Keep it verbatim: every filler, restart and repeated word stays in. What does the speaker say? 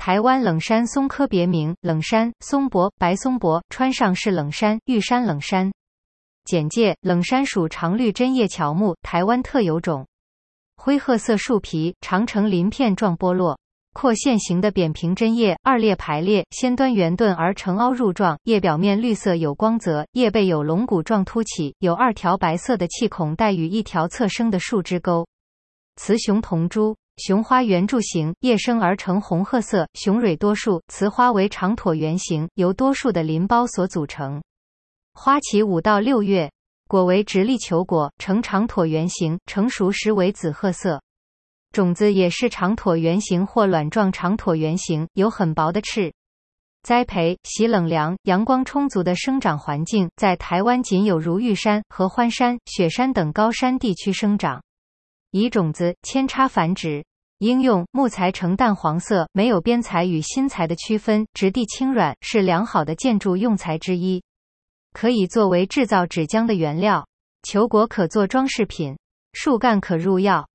台湾冷杉松科别名：冷杉、松柏、白松柏、川上是冷杉、玉山冷杉。简介：冷杉属常绿针叶乔木，台湾特有种。灰褐色树皮，长呈鳞片状剥落。廓线形的扁平针叶，二列排列，先端圆钝而呈凹入状，叶表面绿色有光泽，叶背有龙骨状凸起，有二条白色的气孔带与一条侧生的树枝钩。雌雄同株，雄花圆柱形，叶生而成红褐色，雄蕊多数，雌花为长椭圆形，由多数的鳞苞所组成。花期五到六月，果为直立球果，呈长椭圆形，成熟时为紫褐色。种子也是长椭圆形或卵状长椭圆形，有很薄的翅。栽培：喜冷凉、阳光充足的生长环境，在台湾仅有如玉山、合欢山、雪山等高山地区生长。以种子扦插繁殖。应用：木材呈淡黄色，没有边材与新材的区分，质地轻软，是良好的建筑用材之一。可以作为制造纸浆的原料。球果可做装饰品。树干可入药。